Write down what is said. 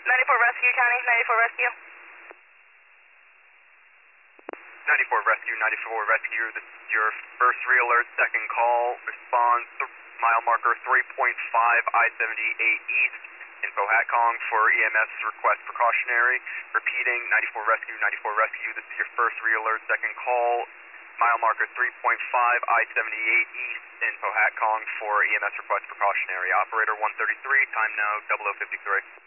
94 Rescue, County, 94 Rescue. 94 Rescue, 94 Rescue, this is your first re-alert, second call, response, mile marker 3.5, I-78 East, info Hatcong for EMS request precautionary, repeating, 94 Rescue, 94 Rescue, this is your first re-alert, second call, mile marker 3.5, I-78 East, info Hatcong for EMS request precautionary, operator 133, time now 0053.